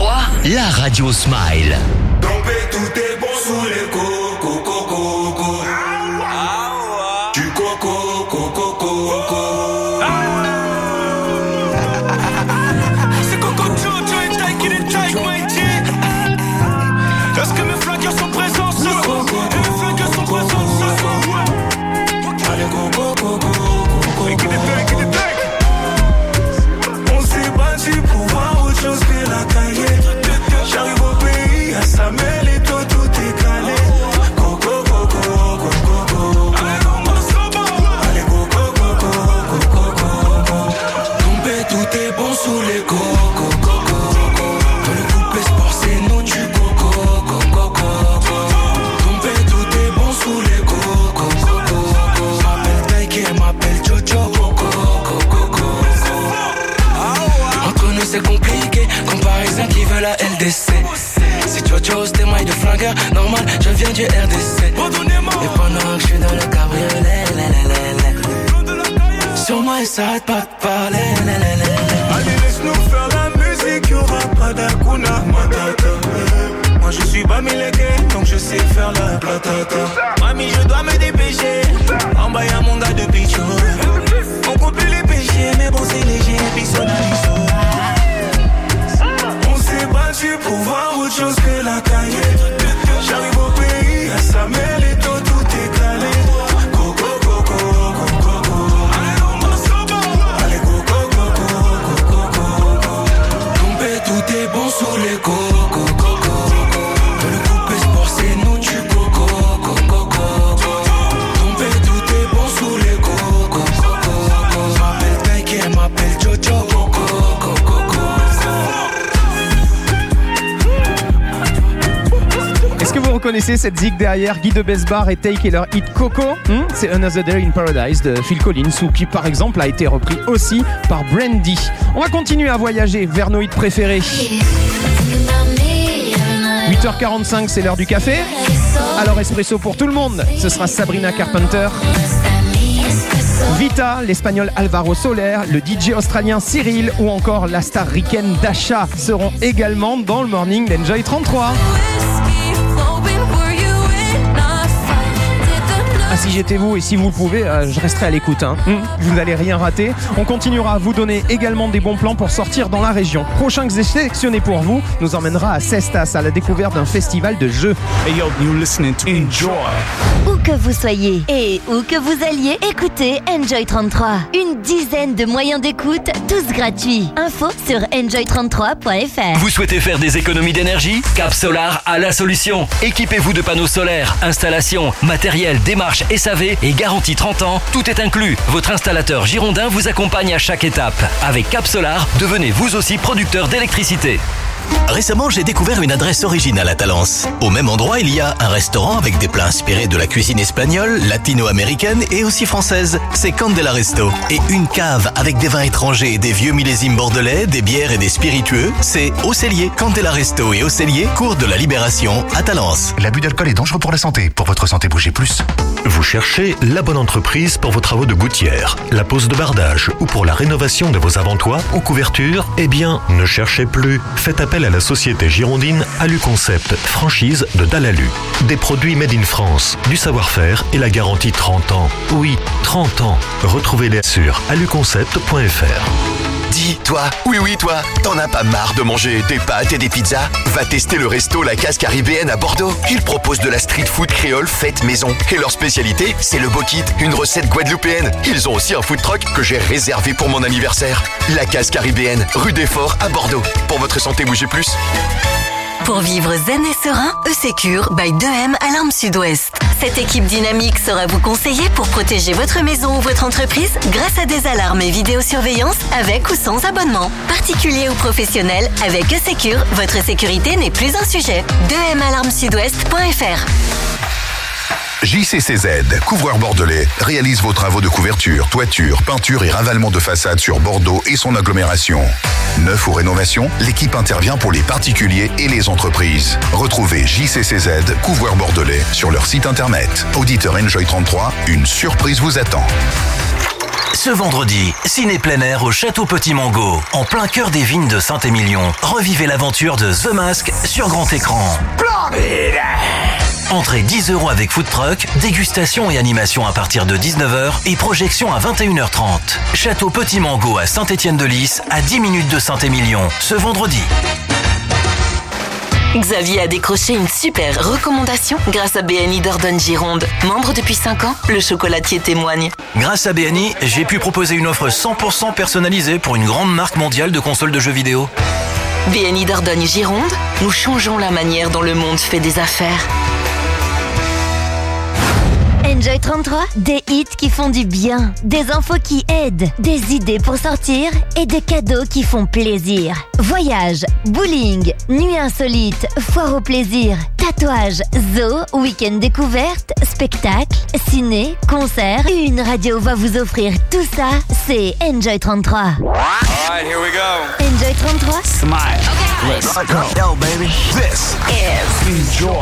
Speaker 5: trente-trois, la radio Smile.
Speaker 17: Dompé, tout est bon sous les coco, coco, coco. Du coco, coco, coco. C'est Coco Jojo et Taïk et les Taïk, my G. Est-ce que mes flingueurs sont présents ce soir? Et mes flingueurs sont présents ce soir. Allez, coco, coco, coco. Et qui les Taïk, qui les Taïk. On s'est battu pour voir autre chose que la cahier. J'arrive au pays, à Samuel et toi tout est calé. Coco, coco, coco, coco. Allez, coco, coco, coco, coco. Tombé, tout est bon sous les coco, coco. Dans le coupé sport, c'est nous du coco, coco, coco. Tombé, tout est bon sous les coco, coco. M'appelle Taïk et m'appelle Jojo, coco, coco, coco. Entre nous c'est compliqué, comme Parisiens qui veulent la L D C. Si Jojo c'était maille de flingueur, normal, je viens du R D C. Et pendant que je suis dans le cabriolet, lé, lé, lé, lé. Sur moi il s'arrête pas de parler, lé, lé, lé, lé. Allez laisse-nous faire la musique, y'aura pas d'Akuna Matata. Moi je suis Bamileke, donc je sais faire la platata. Mami je dois me dépêcher, en bas y'a mon gars de Pichot. On compte plus les péchés, mais bon c'est léger, puis son aliso. On s'est battu pour voir autre chose que la cahier. J'arrive au pays, à Samuel et toi tout est calé. Coco, coco, coco, coco. Allez, coco, coco, coco, coco. Tombé, tout est bon sous les coco, coco. Dans le coupé sport, c'est nous du coco, coco, coco. Tombé, tout est bon sous les coco, coco. M'appelle Taïk et m'appelle Jojo, coco, coco, coco.
Speaker 1: Est-ce que vous reconnaissez cette zig derrière Guy de Besbar et Take et leur hit Coco? hmm C'est Another Day in Paradise de Phil Collins, ou qui par exemple a été repris aussi par Brandy. On va continuer à voyager vers nos hits préférés. huit heures quarante-cinq, c'est l'heure du café. Alors espresso pour tout le monde, ce sera Sabrina Carpenter, Vita, l'espagnol Alvaro Soler, le D J australien Cyril ou encore la star ricaine Dasha seront également dans le morning d'Enjoy trente-trois. Ah, si j'étais vous et si vous le pouvez, euh, je resterai à l'écoute. Hein. Mmh, vous n'allez rien rater. On continuera à vous donner également des bons plans pour sortir dans la région. Prochain que j'ai sélectionné pour vous nous emmènera à Cestas à la découverte d'un festival de jeux.
Speaker 2: Hey yo, you're listening to Enjoy.
Speaker 6: Où que vous soyez et où que vous alliez, écoutez Enjoy trente-trois. Une dizaine de moyens d'écoute, tous gratuits. Info sur enjoy trente-trois point f r.
Speaker 5: Vous souhaitez faire des économies d'énergie? Cap Solar a la solution. Équipez-vous de panneaux solaires, installation, matériel, démarche, S A V et garantie trente ans, tout est inclus. Votre installateur girondin vous accompagne à chaque étape. Avec Cap Solar, devenez vous aussi producteur d'électricité.
Speaker 15: Récemment, j'ai découvert une adresse originale à Talence. Au même endroit, il y a un restaurant avec des plats inspirés de la cuisine espagnole, latino-américaine et aussi française. C'est Candela Resto. Et une cave avec des vins étrangers et des vieux millésimes bordelais, des bières et des spiritueux. C'est Au Cellier. Candela Resto et Au Cellier, cours de la Libération à Talence.
Speaker 20: L'abus d'alcool est dangereux pour la santé. Pour votre santé, bougez plus.
Speaker 21: Vous cherchez la bonne entreprise pour vos travaux de gouttière, la pose de bardage ou pour la rénovation de vos avant-toits ou couvertures? Eh bien, ne cherchez plus. Faites appel à la société girondine Aluconcept, franchise de Dalalu. Des produits made in France, du savoir-faire et la garantie trente ans. Oui, trente ans. Retrouvez-les sur aluconcept point f r.
Speaker 16: Dis, toi, oui oui toi, t'en as pas marre de manger des pâtes et des pizzas? Va tester le resto La Case Caribéenne à Bordeaux. Ils proposent de la street food créole faite maison. Et leur spécialité, c'est le bokit, une recette guadeloupéenne. Ils ont aussi un food truck que j'ai réservé pour mon anniversaire. La Case Caribéenne, rue des Forts à Bordeaux. Pour votre santé, bougez plus.
Speaker 14: Pour vivre zen et serein, E-Secure by deux M Alarme Sud-Ouest. Cette équipe dynamique saura vous conseiller pour protéger votre maison ou votre entreprise grâce à des alarmes et vidéosurveillance avec ou sans abonnement. Particulier ou professionnel, avec E-Secure, votre sécurité n'est plus un sujet. deux M alarme sud-ouest point f r.
Speaker 20: J C C Z, couvreur bordelais, réalise vos travaux de couverture, toiture, peinture et ravalement de façade sur Bordeaux et son agglomération. Neuf ou rénovation, l'équipe intervient pour les particuliers et les entreprises. Retrouvez J C C Z, couvreur bordelais, sur leur site internet. Auditeur Enjoy trente-trois, une surprise vous attend.
Speaker 15: Ce vendredi, ciné plein air au Château Petit Mango. En plein cœur des vignes de Saint-Émilion. Revivez l'aventure de The Mask sur grand écran. Entrée dix euros avec food truck, dégustation et animation à partir de dix-neuf heures et projection à vingt et une heures trente. Château Petit Mango à Saint-Étienne-de-Lys, à dix minutes de Saint-Émilion, ce vendredi.
Speaker 13: Xavier a décroché une super recommandation grâce à B N I Dordogne Gironde. Membre depuis cinq ans, le chocolatier témoigne.
Speaker 15: Grâce à B N I, j'ai pu proposer une offre cent pour cent personnalisée pour une grande marque mondiale de consoles de jeux vidéo.
Speaker 13: B N I Dordogne Gironde, nous changeons la manière dont le monde fait des affaires.
Speaker 6: Enjoy trente-trois, des hits qui font du bien, des infos qui aident, des idées pour sortir et des cadeaux qui font plaisir. Voyage, bowling, nuit insolite, foire au plaisir, tatouage, zoo, week-end découverte, spectacle, ciné, concert. Une radio va vous offrir tout ça, c'est Enjoy trente-trois.
Speaker 2: Alright, here we go.
Speaker 6: Enjoy trente-trois.
Speaker 2: Smile. Okay. Let's go. Yo, baby. This is Enjoy.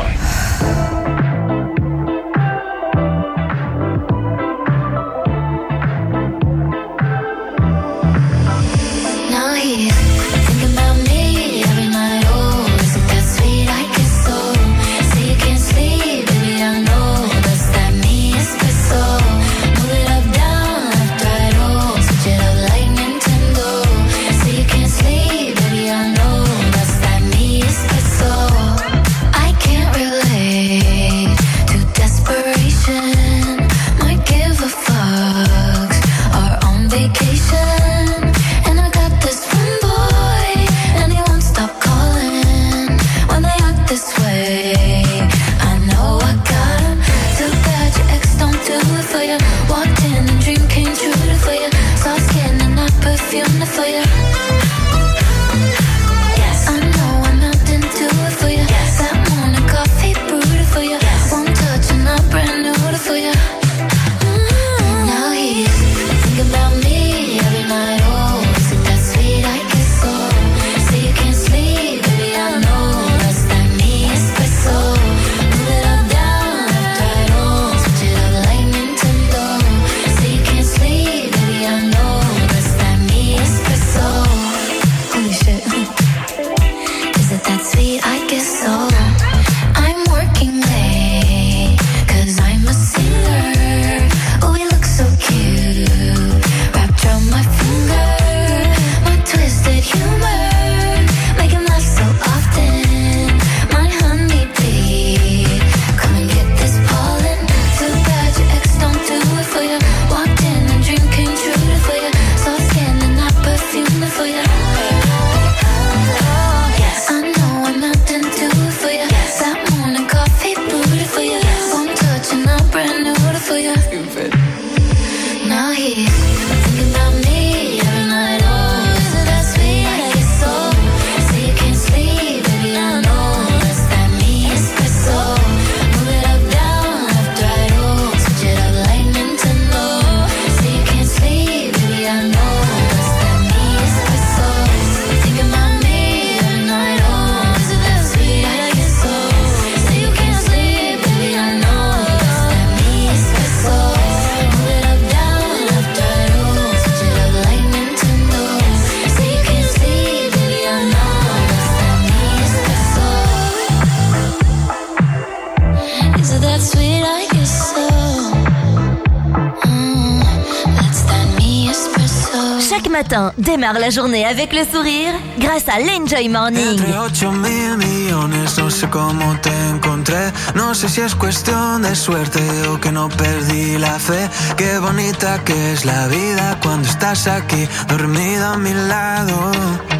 Speaker 6: Matin, démarre la journée avec le sourire grâce à l'Enjoy Morning.
Speaker 17: Entre ocho mil millones, no sé cómo te encontré. No sé si es cuestión de suerte o que no perdí la fe. Qué bonita que es la vida cuando estás aquí, dormida a mi lado.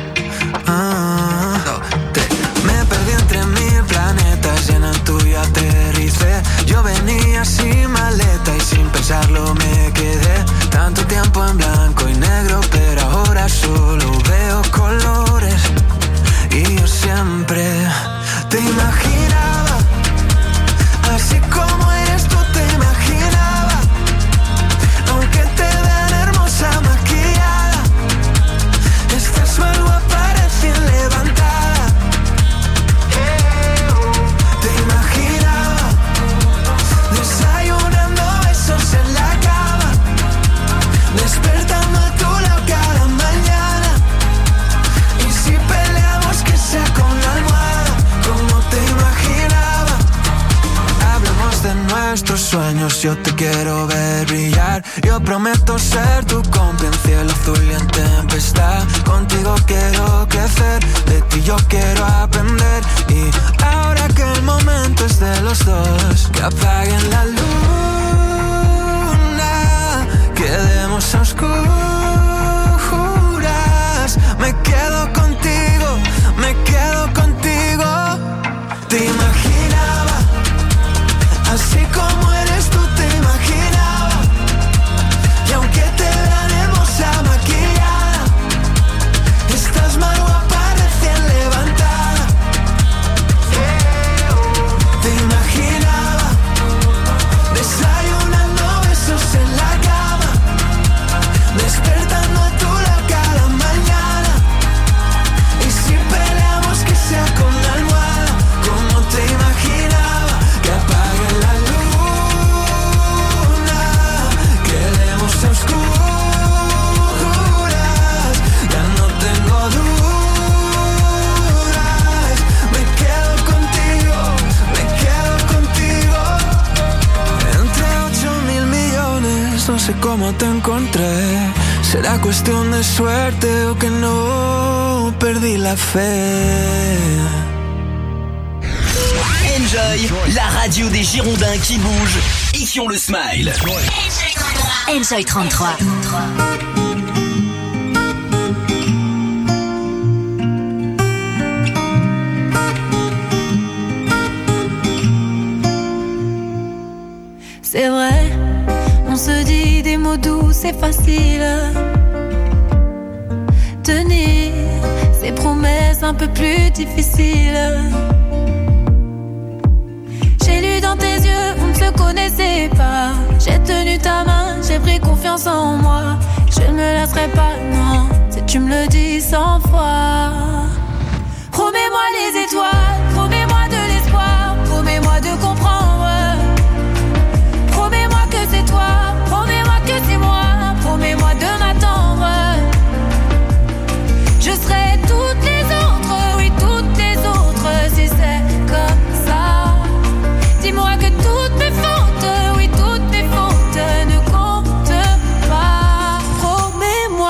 Speaker 17: Ah, me perdí entre mil planetas y en el tuyo aterricé. Yo venía sin maleta y sin pensarlo me quedé. Tanto tiempo en blanco y negro, pero ahora solo veo colores. Y yo siempre te imaginaba, así como eres tú te imaginaba. Aunque te vean hermosa maquillada, estás más guapa recién levantada. Te imaginaba desayunando besos en la cama, despertando a tu lado. sueños yo te quiero ver brillar. Yo prometo ser tu cómplice en cielo azul y en tempestad. Contigo quiero crecer, de ti yo quiero aprender. Y ahora que el momento es de los dos, que apaguen la luna, quedemos a oscuras. Me quedo contigo, me quedo contigo. Te imaginaba, así como eres tú te imaginaba. Y aunque te vean hermosa maquillada, estás más guapa recién levantada. Te imaginaba, desayunando besos en la cama, despertando tú la cada mañana. Y si peleamos que sea con la almohada, como te imaginaba, que apague la luna, quedemos a oscuras, ya no tengo dudas. Me quedo contigo, me quedo contigo. Entre ocho mil millones, no sé cómo te encontré. Será cuestión de suerte o que no perdí la fe.
Speaker 5: Enjoy, la radio des Girondins qui bouge et qui ont le smile.
Speaker 6: Enjoy trente-trois.
Speaker 7: C'est vrai, on se dit des mots doux, c'est facile. Tenir ces promesses un peu plus difficiles. J'ai lu dans tes yeux, on ne se connaissait pas. J'ai tenu ta main, j'ai pris confiance en moi. Je ne me lasserai pas, non, si tu me le dis cent fois. Promets-moi les étoiles, promets-moi de l'espoir, promets-moi de comprendre. Promets-moi que c'est toi, promets-moi que c'est moi, promets-moi de m'attendre. Je serai toutes les autres, oui toutes les autres, si c'est comme ça. Dis-moi que toutes mes fautes, oui toutes mes fautes ne comptent pas. Promets-moi.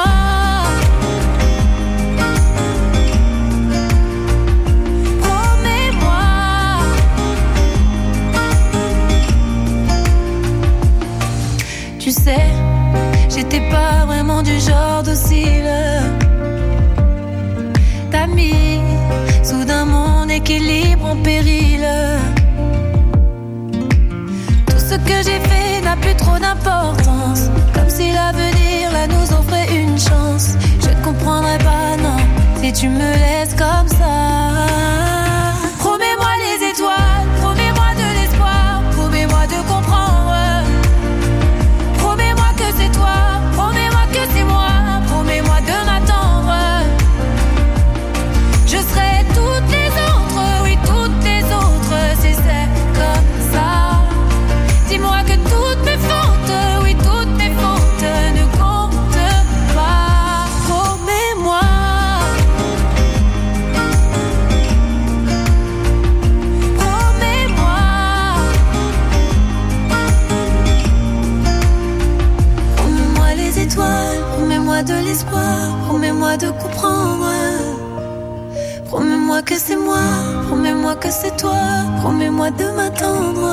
Speaker 7: Promets-moi. Tu sais, j'étais pas vraiment du genre docile. T'as mis soudain mon équilibre en péril. Tout ce que j'ai fait n'a plus trop d'importance, comme si l'avenir là nous offrait une chance. Je ne comprendrai pas, non, si tu me laisses comme ça. Promets-moi les étoiles, promets-moi de l'espoir, promets-moi de comprendre. Promets-moi que c'est toi, promets-moi que c'est moi, promets-moi de m'attendre. Je serai toutes les autres, oui toutes les autres, si c'est comme ça. Dis-moi que toutes mes fautes, oui toutes mes fautes ne comptent pas. Promets-moi. Promets-moi. Promets-moi les étoiles, promets-moi de l'espoir, promets-moi de comprendre. Promets-moi que c'est moi, promets-moi que c'est toi, promets-moi de m'attendre.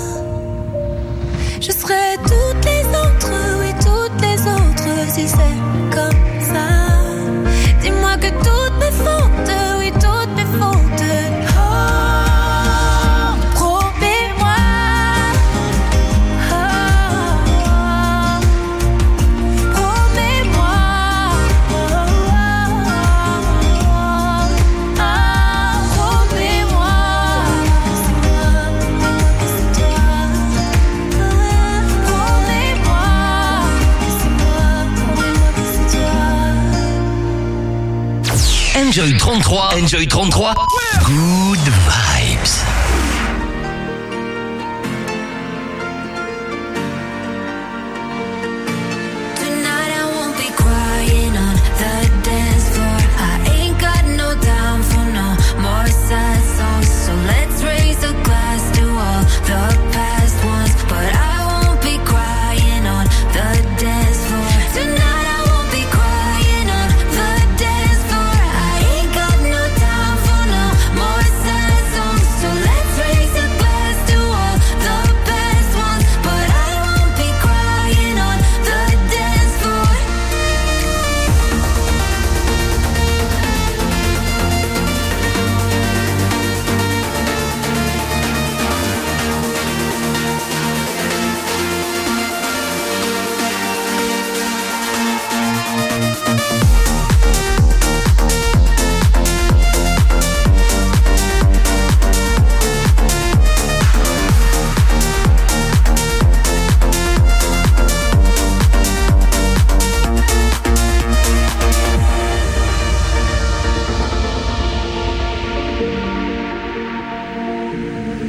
Speaker 7: Je serai toutes les autres, oui toutes les autres, si c'est comme ça. Dis-moi que toutes mes fautes, oui toutes mes fautes. Oh, promets-moi. Oh, promets-moi. Oh, promets-moi.
Speaker 5: Enjoy trente-trois, Enjoy trente-trois, good vibes.
Speaker 7: Tonight I won't be crying on the dance floor. I ain't got no time for no more sad songs. So let's raise a glass to all the past ones. But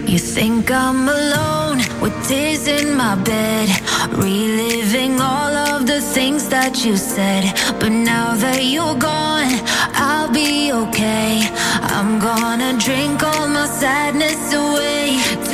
Speaker 7: You think I'm alone with tears in my bed, reliving all of the things that you said. But now that you're gone, I'll be okay. I'm gonna drink all my sadness away.